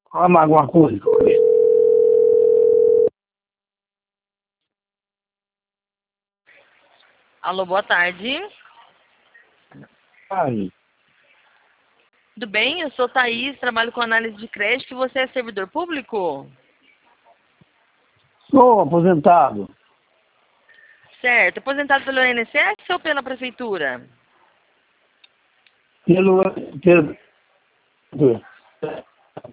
Fala alguma coisa. Alô, boa tarde. Aí, Tudo bem? Eu sou Thaís, trabalho com análise de crédito e você é servidor público? sou aposentado. Certo. Aposentado pelo INSS ou pela prefeitura? Pelo, pelo,